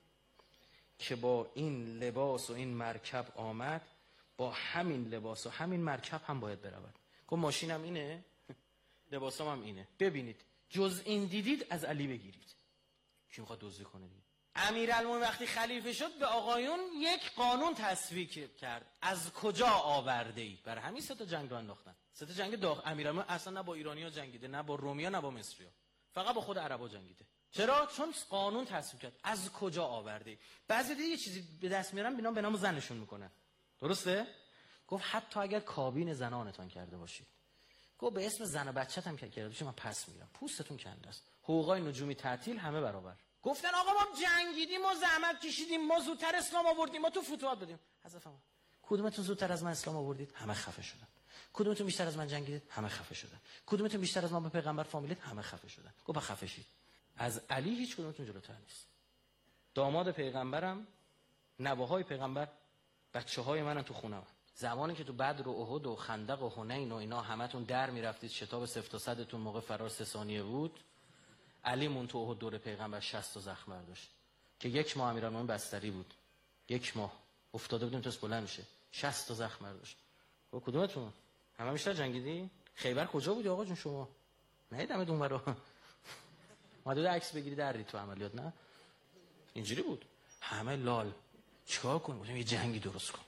که با این لباس و این مرکب آمد، با همین لباس و همین مرکب هم باید برود. گفت ماشینم اینه، لباسم هم اینه، ببینید جز این دیدید از علی بگیرید. کی میخواد دزدی کنه دیگه؟ امیرالمومنین وقتی خلیفه شد به آقایون یک قانون تصویب کرد. از کجا آورده ای؟ برای همین سه تا جنگ رو انداختن. سه تا جنگ داخل. امیرالمومنین اصلا نه با ایرانی‌ها جنگیده، نه با رومیا، نه با مصری‌ها، فقط با خود عربا جنگیده. چرا؟ چون قانون تصویب کرد. از کجا آورده ای؟ بعضی دیگه یه چیزی به دست میارن بینا به نام زنشون میکنن. درسته؟ گفت حتی اگر کابین زنانتان کرده باشید. گفت به اسم زن و بچت هم کرده باشید من پس میگیرم. پوستتون کنده است. حقوقای نجومی تعطیل همه برابر. گفتن آقا ما جنگیدیم، ما زحمت کشیدیم، ما زودتر اسلام آوردیم، ما تو فتوحات بدیم. حضرت فرمود کدومتون زودتر از من اسلام آوردید؟ همه خفه شدن. کدومتون بیشتر از من جنگیدید؟ همه خفه شدن. کدومتون بیشتر از من به پیغمبر فامیلید؟ همه خفه شدن. گفت خفه شید. از علی هیچ کدومتون جلوتر نیست. داماد پیغمبرم، نوه‌های پیغمبر، بچه‌های منم تو خونه‌ام. زمانی که تو بدر و احد و خندق و حنین و اینا همتون در میرفتید، شتاب صفر تا صدتون موقع فرار سه ثانیه بود، علی مون تو احد دور پیغمبر شصت تا زخم برداشت که یک ماه امیرالمومنین بستری بود. یک ماه افتاده بودیم تا بلند میشه، شصت تا زخم برداشت. و کدومتون؟ همه بیشتر جنگیدی؟ خیبر کجا بودی آقا جون شما؟ نه دمت اون برا. اومدی عکس بگیری دری تو عملیات؟ نه اینجوری بود. همه لال. چیکار کنیم؟ بودیم یه جنگی درست کن.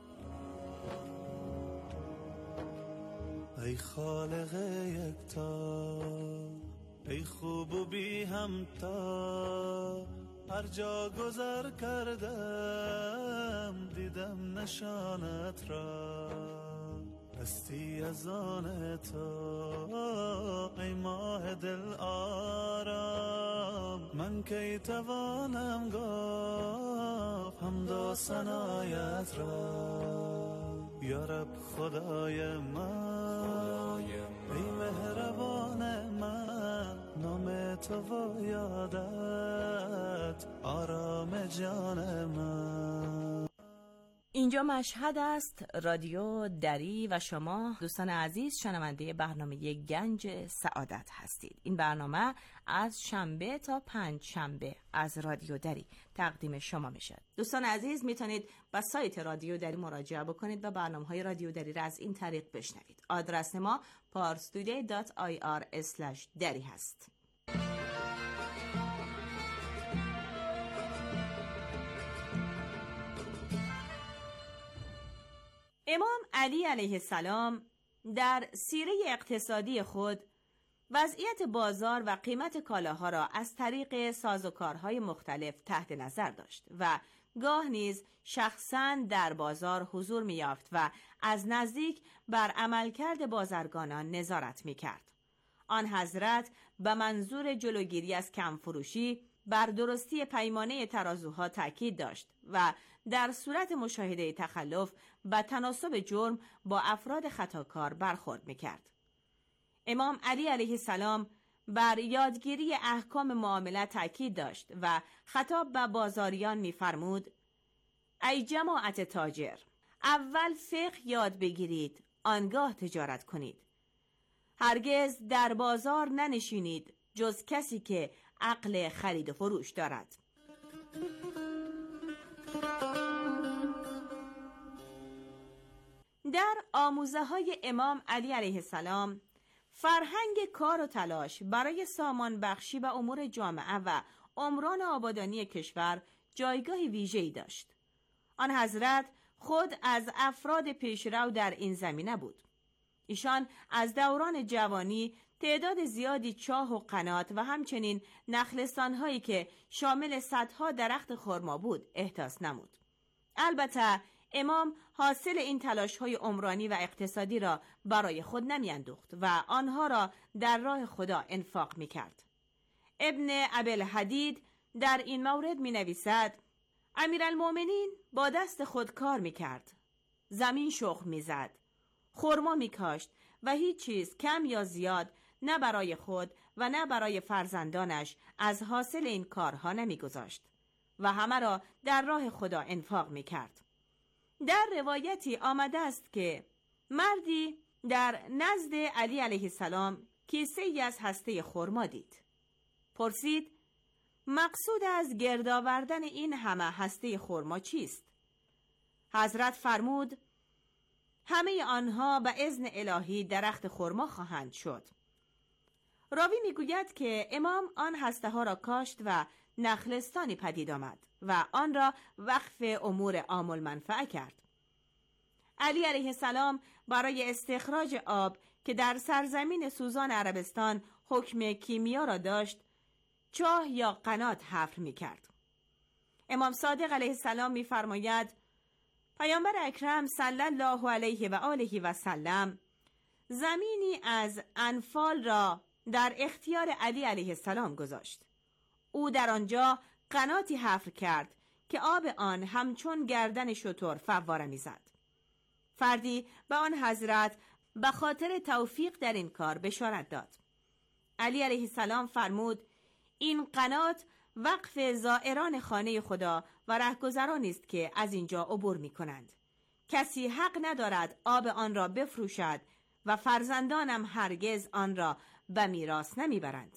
ای خالق یکتا، ای خوب و بی همتا، هر جا گذر کردم دیدم نشانت را، هستی از آن تو ای ماه دل آرام، من کی توانم گفت حمد و ثنایت را. یا رب خدای من، ای مهربان من، نام تو و یادت آرام جان من. اینجا مشهد است، رادیو دری و شما دوستان عزیز شنونده برنامه گنج سعادت هستید. این برنامه از شنبه تا پنج شنبه از رادیو دری تقدیم شما میشه. دوستان عزیز میتونید به سایت رادیو دری مراجعه بکنید و برنامه‌های رادیو دری را از این طریق بشنوید. آدرس ما پارس تودی دات آی آر اسلش دری هست. امام علی علیه السلام در سیره اقتصادی خود وضعیت بازار و قیمت کالاها را از طریق سازوکارهای مختلف تحت نظر داشت و گاه نیز شخصاً در بازار حضور می‌یافت و از نزدیک بر عملکرد بازرگانان نظارت می‌کرد. آن حضرت به منظور جلوگیری از کمفروشی بر درستی پیمانه ترازوها تاکید داشت و در صورت مشاهده تخلف به تناسب جرم با افراد خطاکار برخورد می‌کرد. امام علی علیه السلام بر یادگیری احکام معامله تاکید داشت و خطاب به بازاریان می‌فرمود: ای جماعت تاجر، اول فقه یاد بگیرید، آنگاه تجارت کنید. هرگز در بازار ننشینید جز کسی که عقل خرید و فروش دارد. در آموزه های امام علی علیه السلام فرهنگ کار و تلاش برای سامان بخشی و امور جامعه و عمران آبادانی کشور جایگاه ویژه‌ای داشت. آن حضرت خود از افراد پیشرو در این زمینه بود. ایشان از دوران جوانی تعداد زیادی چاه و قنات و همچنین نخلستان‌هایی که شامل صدها درخت خرما بود احداث نمود. البته امام حاصل این تلاش‌های عمرانی و اقتصادی را برای خود نمی‌اندوخت و آنها را در راه خدا انفاق می‌کرد. ابن ابوالحدید در این مورد می‌نویسد: امیرالمؤمنین با دست خود کار می‌کرد، زمین شخم می‌زد، خرما می‌کاشت و هیچ چیز کم یا زیاد نه برای خود و نه برای فرزندانش از حاصل این کارها نمی‌گذاشت و همه را در راه خدا انفاق می‌کرد. در روایتی آمده است که مردی در نزد علی علیه السلام کیسه ای از هسته خرما دید. پرسید: مقصود از گرد آوردن این همه هسته خرما چیست؟ حضرت فرمود: همه آنها به اذن الهی درخت خرما خواهند شد. راوی میگوید که امام آن هسته ها را کاشت و نخلستانی پدید آمد و آن را وقف امور عام المنفعه کرد. علی علیه السلام برای استخراج آب که در سرزمین سوزان عربستان حکم کیمیا را داشت، چاه یا قنات حفر می کرد. امام صادق علیه السلام می فرماید: پیامبر اکرم صلی الله علیه و آله و سلم زمینی از انفال را در اختیار علی علیه السلام گذاشت. او در آنجا قناتی حفر کرد که آب آن همچون گردن شتر فواره می‌زد. فردی به آن حضرت به خاطر توفیق در این کار بشارت داد. علی علیه السلام فرمود: این قنات وقف زائران خانه خدا و رهگذرانی است که از اینجا عبور می‌کنند. کسی حق ندارد آب آن را بفروشد و فرزندانم هرگز آن را به میراث نمیبرند.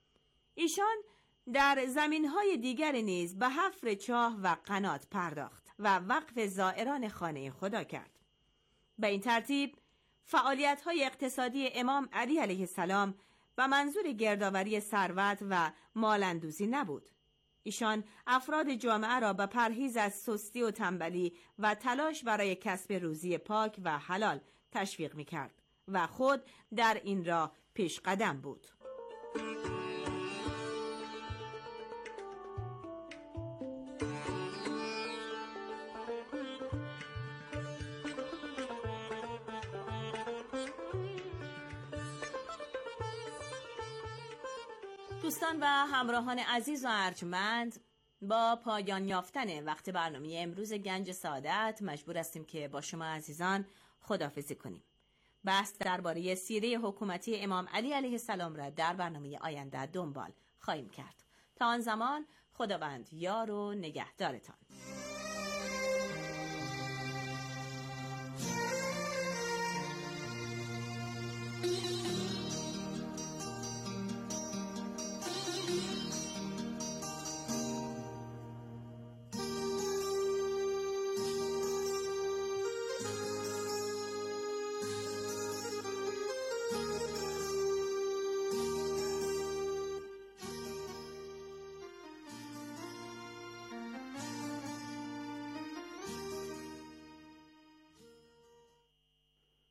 ایشان در زمین‌های دیگر نیز به حفر چاه و قنات پرداخت و وقف زائران خانه خدا کرد. به این ترتیب فعالیت‌های اقتصادی امام علی علیه السلام به منظور گردآوری ثروت و مال‌اندوزی نبود. ایشان افراد جامعه را به پرهیز از سستی و تنبلی و تلاش برای کسب روزی پاک و حلال تشویق می‌کرد و خود در این راه پیش قدم بود. دوستان و همراهان عزیز و ارجمند، با پایان یافتن وقت برنامه امروز گنج سعادت مجبور هستیم که با شما عزیزان خداحافظی کنیم. بحث درباره سیره حکومتی امام علی علیه السلام را در برنامه آینده دنبال خواهیم کرد. تا آن زمان خداوند یار و نگهدارتان.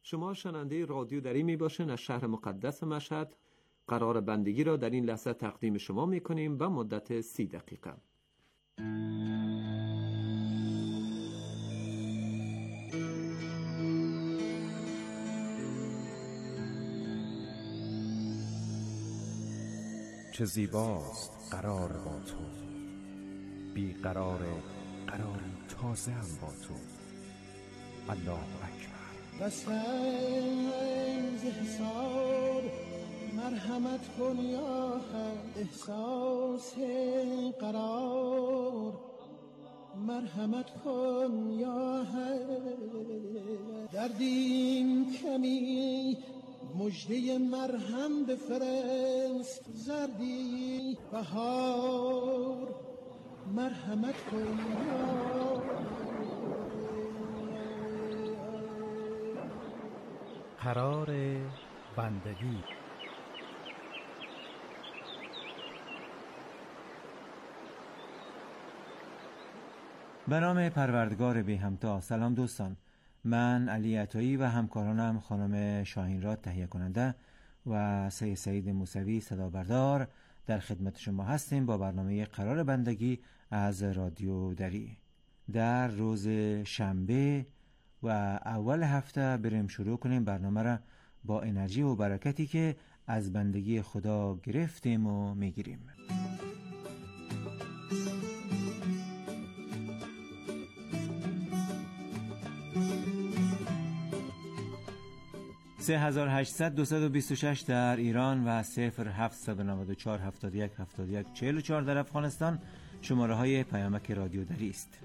شما شنونده رادیو دری می باشین از شهر مقدس مشهد. قرار بندگی را در این لحظه تقدیم شما می کنیم به مدت سی دقیقه. چه زیباست قرار با تو، بی قرار قراری تازه هم با تو. الله اکبر. وسط حساب مرحمت کن یا حق، احساس قرار مرحمت کن یا حق. دردیم کمی مجده مرهم بفرست، زردی بهار مرحمت کن یا قرار بندگی. به نام پروردگار بی همتا. سلام دوستان، من علی عطایی و همکارانم خانم شاهینراد تهیه کننده و سید سعید موسوی صدا بردار در خدمت شما هستیم با برنامه قرار بندگی از رادیو دری. در روز شنبه و اول هفته بریم شروع کنیم برنامه را با انرژی و برکتی که از بندگی خدا گرفتیم و میگیریم. سه هزار و هشتصد دویست و بیست و شش در ایران و صفر هفتصد و نود و چهار هفتاد و یک هفتاد و یک چهل و چهار در افغانستان شماره های پیامک رادیو دری است.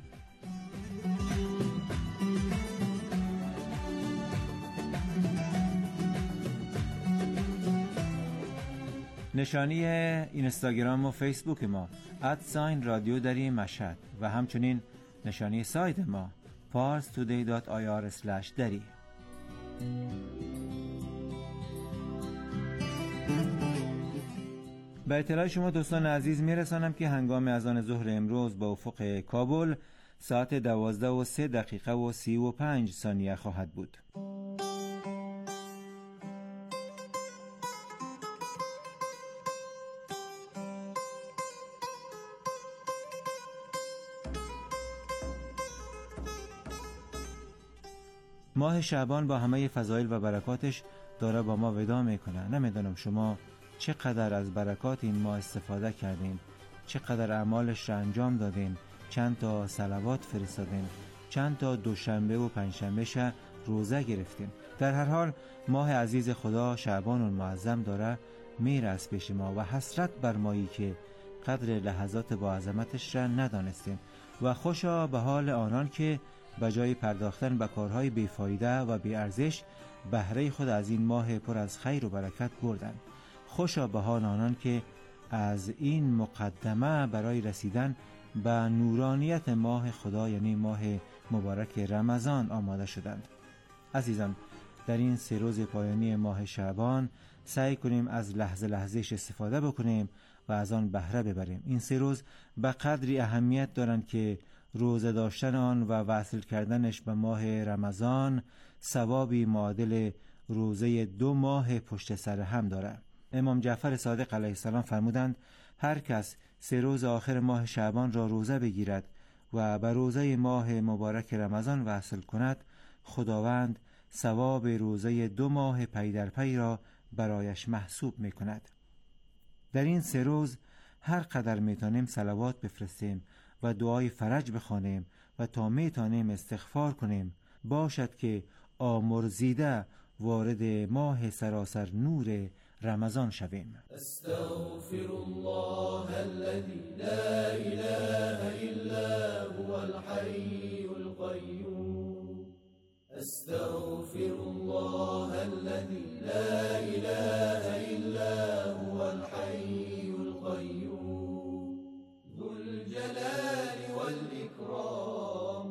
نشانی اینستاگرام و فیسبوک ما ادساین رادیو دری مشهد و همچنین نشانی سایت ما پارس تودی دات آی آر اسلش دری. به اطلاع شما دوستان عزیز میرسانم که هنگام اذان ظهر امروز با افق کابل ساعت دوازده و سه دقیقه و سی و پنج ثانیه خواهد بود. ماه شعبان با همه فضایل و برکاتش داره با ما ودا میکنه. نمیدونم شما چقدر از برکات این ماه استفاده کردین، چقدر اعمالش را انجام دادین، چند تا صلوات فرستادین، چند تا دوشنبه و پنجشنبه شه روزه گرفتین. در هر حال ماه عزیز خدا شعبان المعظم داره میره از پیش ما و حسرت بر مایی که قدر لحظات با عظمتش را ندانستیم و خوشا به حال آنان که به جای پرداختن به کارهای بیفایده و بی ارزش بهره خود از این ماه پر از خیر و برکت بردند. خوشا به حال آنان که از این مقدمه برای رسیدن به نورانیت ماه خدا یعنی ماه مبارک رمضان آماده شدند. عزیزان، در این سه روز پایانی ماه شعبان سعی کنیم از لحظه لحظهش استفاده بکنیم و از آن بهره ببریم. این سه روز به قدری اهمیت دارند که روزه داشتن آن و وصل کردنش به ماه رمضان ثوابی معادل روزه دو ماه پشت سر هم دارد. امام جعفر صادق علیه السلام فرمودند هر کس سه روز آخر ماه شعبان را روزه بگیرد و به روزه ماه مبارک رمضان وصل کند، خداوند ثواب روزه دو ماه پی در پی را برایش محسوب می کند. در این سه روز هر قدر می تانیم صلوات بفرستیم و دعای فرج بخوانیم و تا می تانیم استغفار کنیم، باشد که آمرزیده وارد ماه سراسر نور رمضان شویم. استغفر الله الذي لا اله الا هو الحي القيوم. استغفر الله الذي لا اله الا هو الحي القيوم ذو الجلال والاكرام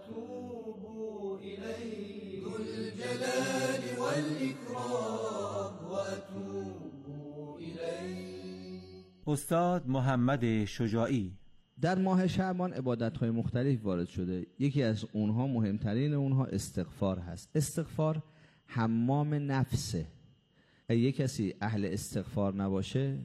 واتوب اليه ذو الجلال والاكرام واتوب اليه. استاد محمد شجاعی. در ماه شعبان عبادت‌های مختلف وارد شده. یکی از اونها، مهمترین اونها، استغفار هست. استغفار حمام نفسه. اگه یک کسی اهل استغفار نباشه،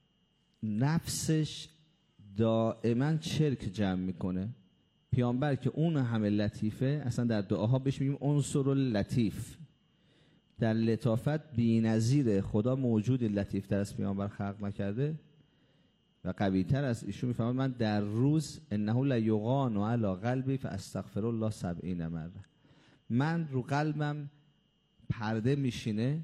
نفسش دائما چرک جمع میکنه. پیامبر که اون همه لطیفه، اصلا در دعاها بهش میگیم عنصر لطیف، در لطافت بی‌نظیره. خدا موجود لطیف تر از پیامبر خلق نکرده و قوی تر از ایشون. میفهمم من در روز انه لیغان علی قلبی فاستغفر الله سبعین مره، من رو قلبم پرده میشینه،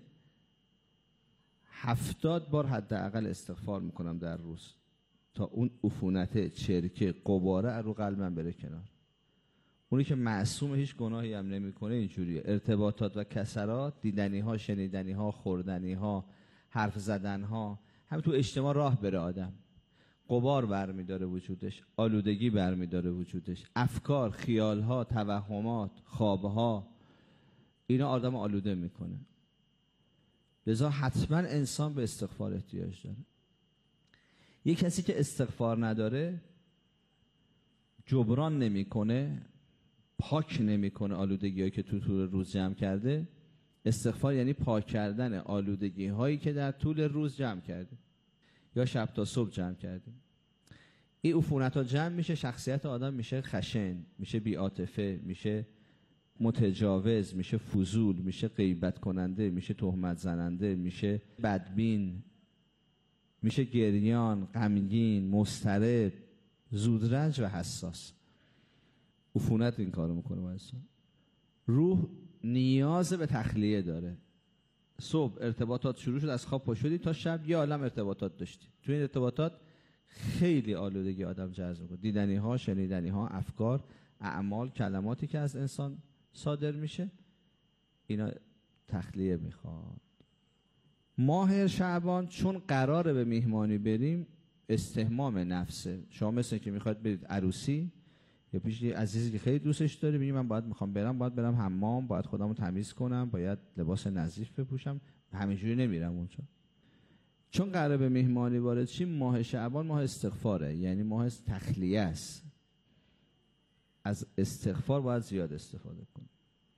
هفتاد بار حداقل استغفار میکنم در روز تا اون عفونت چرکه قباره رو قلبم بره کنار. اونی که معصوم هیچ گناهی هم نمیکنه اینجوریه. ارتباطات و کسرات، دیدنی ها، شنیدنی ها، خوردنی ها، حرف زدن ها، هم تو اجتماع راه بره آدم غبار برمیداره وجودش، آلودگی برمیداره وجودش، افکار، خیال ها، توهمات، خواب ها، اینا آدم آلوده میکنه. لذا حتما انسان به استغفار احتیاج داره. یک کسی که استغفار نداره، جبران نمیکنه، پاک نمیکنه آلودگی هایی که تو طول روز جمع کرده. استغفار یعنی پاک کردن آلودگی هایی که در طول روز جمع کرده یا شب تا صبح جمع کرده. این عفونت ها جمع میشه، شخصیت آدم میشه خشن، میشه بی‌عاطفه، میشه متجاوز، میشه فضول، میشه غیبت کننده، میشه تهمت زننده، میشه بدبین، میشه گریان، غمگین، مضطرب، زودرنج و حساس. عفونت این کارو میکنه با انسان. روح نیاز به تخلیه داره. صبح ارتباطات شروع شد، از خواب پا شدی تا شب یه عالم ارتباطات داشتی. تو این ارتباطات خیلی آلودگی آدم جذب میکنه. دیدنی ها، شنیدنی ها، افکار، اعمال، کلماتی که از انسان صادر میشه، اینا تخلیه میخواد. ماه شعبان چون قراره به میهمانی بریم، استحمام نفسه. شما مثل که میخواید برید عروسی یا پیش یه عزیزی که خیلی دوستش داری، بگی من باید میخوام برم، باید برم حمام، باید خودمو تمیز کنم، باید لباس نظیف بپوشم، همینجوری نمیرم اونجا. چون قراره به میهمانی وارد شیم، ماه شعبان ماه استغفاره، یعنی ماه تخلیه است. از استغفار باید زیاد استفاده کنیم.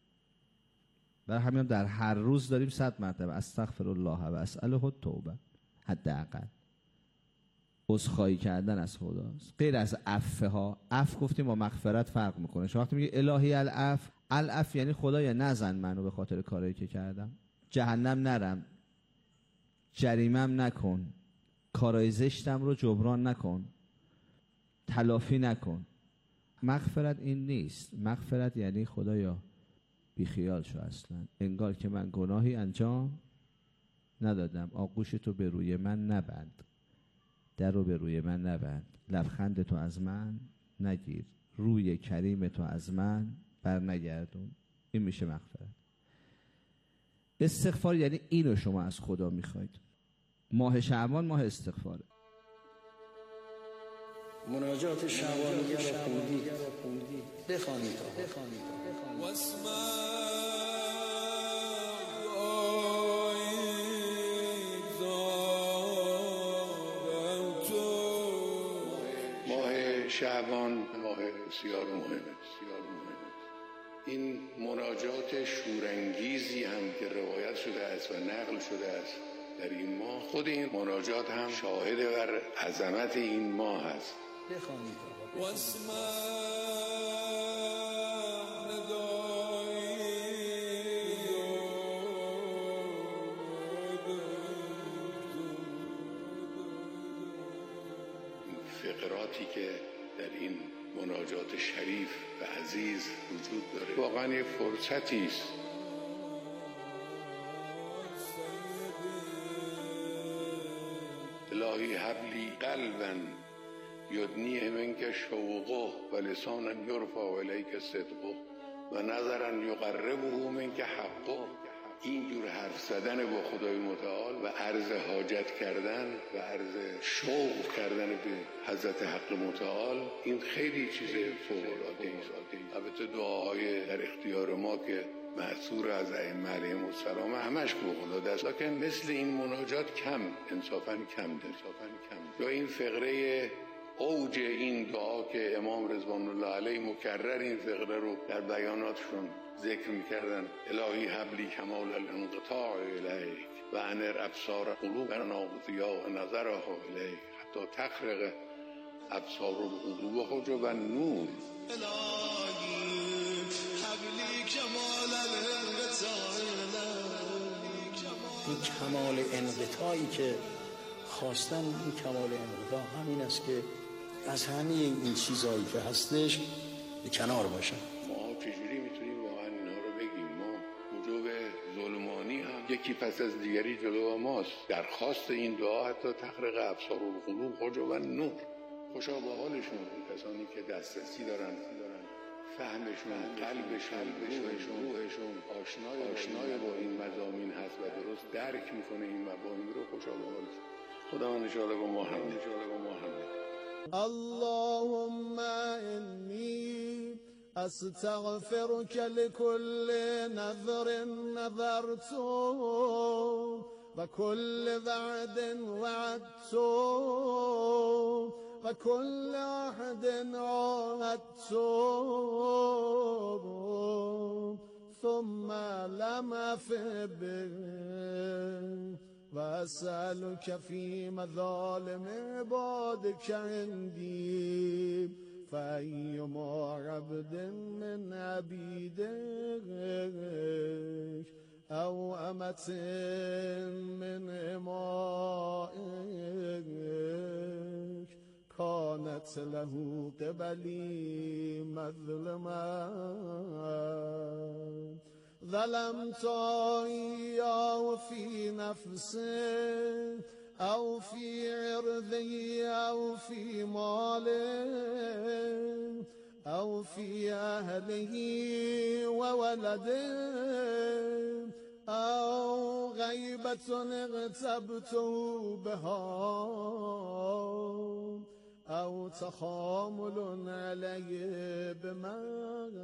برای همین در هر روز داریم صد مرتبه استغفر الله و اسأله التوبه، حداقل عذرخواهی کردن از خداست. غیر از عفو ها. عفو گفتیم با مغفرت فرق میکنه. شما وقتی میگه الهی العفو، العفو یعنی خدایا نزن منو به خاطر کارایی که کردم، جهنم نرم، جریمم نکن، کارای زشتم رو جبران نکن، تلافی نکن. مغفرت این نیست. مغفرت یعنی خدایا بیخیال شو، اصلا انگار که من گناهی انجام ندادم، آغوش تو به روی من نبند، در رو به روی من نبند، لبخند تو از من نگیر، روی کریم تو از من بر نگردون. این میشه مغفرت. استغفار یعنی اینو شما از خدا میخواید. ماه شعبان ماه استغفاره. مناجات شعبانیه را خوندید، بخوانید ماه شعبان ماه بسیار مهمه. این مناجات شورانگیزی هم که روایت شده است و نقل شده است در این ماه، خود این مناجات هم شاهد بر عظمت این ماه است. بخوانید فقراتی که در این مناجات شریف و عزیز وجود داره واقعا یک فرصتی است. الهی حبلی قلبا یدنیه منک شوقه و لسانا یرفع الیک صدقه و نظرا یقربه منک حقه. اینجور حرف زدن با خدای متعال و عرض حاجت کردن و عرض شوق کردن به حضرت حق متعال، این خیلی چیز فوق‌العاده است. البته دعاهای در اختیار ما که مأثور از ائمه علیهم السلام همش فوق‌العاده است، لکن مثل این مناجات کم، انصافاً کم ده. یا این فقره اوج این دعا که امام رضوان الله علیه مکرر این فقره رو در بیاناتشون ذکر میکردن: الهی حبلی کمال الانقطاع الیک و انر ابصار قلوبنا ضیاء نظرها الیک حتی تخرق ابصار القلوب حجب النور. این کمال انقطاعی که خواستن، این کمال انقطاع همین است که از همه این چیزایی که هستش به کنار باشن. ما چجوری میتونیم واقعا اینا رو بگیم؟ ما وجوب ظلمانی هم یکی پس از دیگری جلو ماست. درخواست این دعا حتی تخرق ابصار القلوب حجب النور. خوشا با حالشون کسانی که دسترسی دارن، فهمشون، قلبشون، روحشون، روحشون آشنای آشنای با این مضامین هست و درست درک میکنه این مفاهیم رو. خوشا با حالشون. خدا من انشاءالله با ما هم انشاءالله با ما هم اللهم انی استغفرك لكل نذر نذرته و كل وعد وعدته و كل عهد عاهدته ثم لم أف به وأسألك في مظالم عبادك عندي فأيما عبد من عبيدك أو أمة من إمائك كانت له قبلي مظلمة ظلمت إياه في نفسه أو في عرضه أو في ماله أو في أهله وولده أو غيبة اغتبته بها أو تخامل عليه بمال.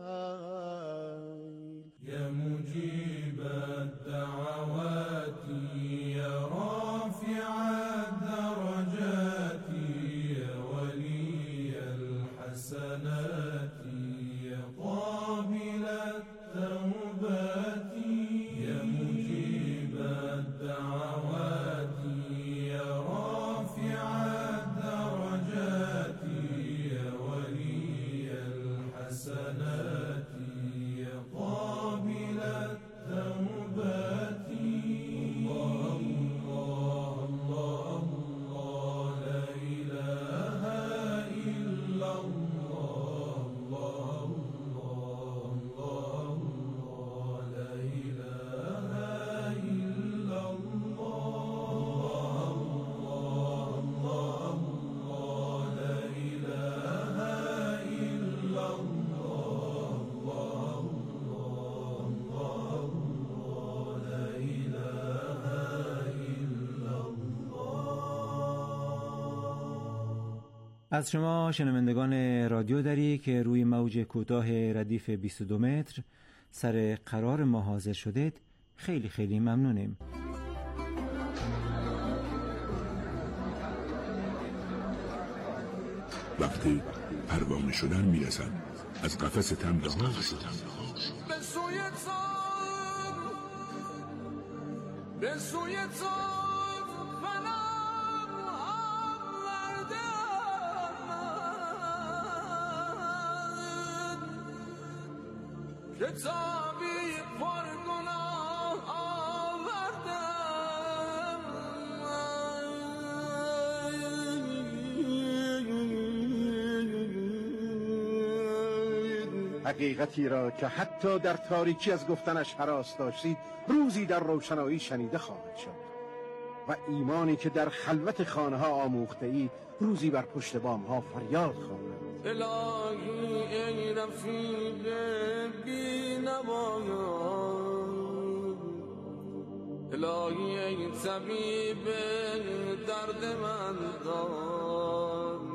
يا مجيب الدعوات يا رافع الدرجات يا ولي الحسنات يا قابل التوبات يا مجيب الدعوات يا رافع الدرجات يا ولي الحسنات يا قابل التوبات. الله الله الله الله لا إله إلا الله الله الله الله لا إله إلا الله الله الله الله لا إله إلا الله الله الله لا إله إلا از شما شنوندگان رادیو دری که روی موج کوتاه ردیف بیست و دو متر سر قرار ما حاضر شدید خیلی خیلی ممنونیم. وقتی پروانه شدن میرسن از قفس تن رها به سوی تو به سوی تو فنم آوردم کتابی پر گناه آوردم. حقیقتی را که حتی در تاریکی از گفتنش هراس داشتید روزی در روشنایی شنیده خواهد شد و ایمانی که در خلوت خانه ها آموخته اید روزی بر پشت بام ها فریاد خواهد. الهی ای رفیق بی نوایان، الهی ای طبیب درد من دان،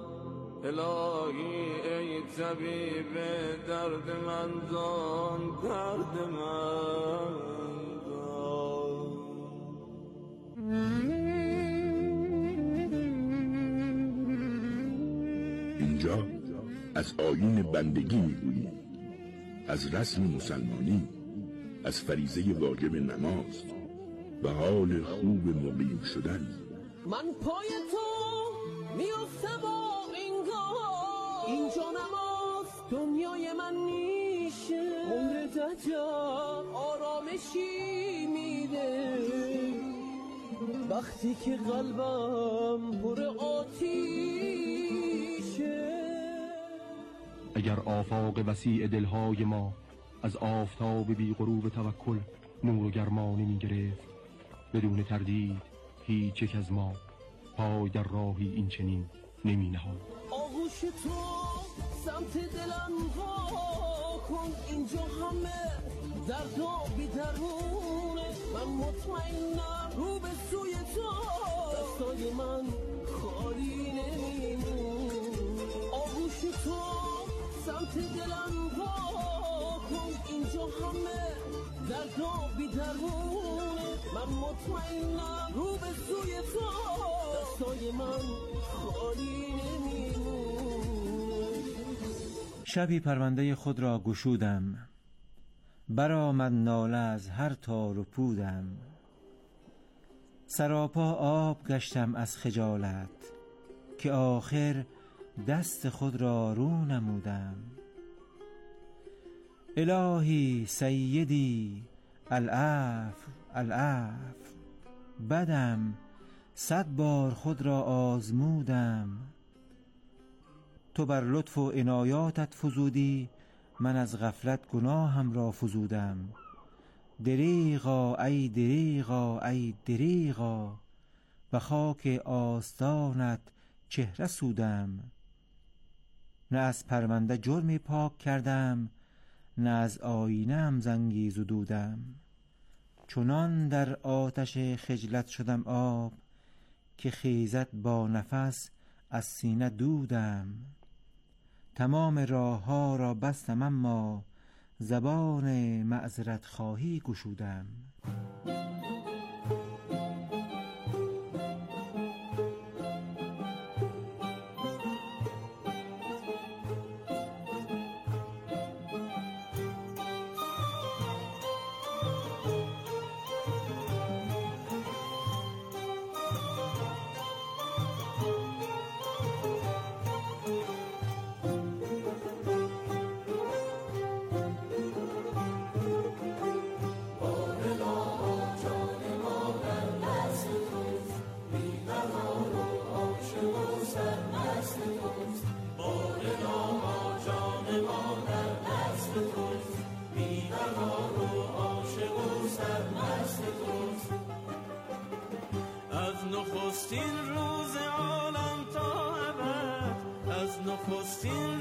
الهی ای طبیب درد من دان، درد من دان. اینجا از آیین بندگی میگوییم، از رسم مسلمانی، از فریضه واجب نماز و حال خوب مقیم شدن. من پای تو میفته با اینگاه، اینجا نماز دنیای من میشه، عمر دجال آرامشی میده وقتی که قلبم پر آتیشه. اگر آفاق وسیع دلهای ما از آفتاب بی غروب توکل نور و گرمانی می گرفت، بدون تردید هیچ یک از ما پای در راهی این چنین نمی نهاد. آغوش تو سمت دلم وا کن، اینجا همه درد و بی درمونه، من مطمئنم رو به سوی تو دستای من خالی نمیمونه. آغوش تو سمت دلم وا کن، اینجا همه درد و بی درمونه، من مطمئنم رو به سوی تو دستای من خالی نمیمونه. شبی پرونده خود را گشودم، برآمد ناله از هر تار و پودم، سراپا آب گشتم از خجالت که آخر دست خود را رو نمودم. الهی سیدی العفو العفو، بدم صد بار خود را آزمودم، تو بر لطف و عنایاتت فزودی، من از غفلت گناهم را فزودم. دریغا ای دریغا ای دریغا، به خاک آستانت چهره سودم. نه از پرونده جرمی پاک کردم، نه از آینه‌ام زنگی زدودم. چنان در آتش خجلت شدم آب، که خیزد با نفس از سینه دودم. تمام راه ها را بستم اما زبان معذرت خواهی گشودم. نخستین روز عالم تا ابد، از نخستین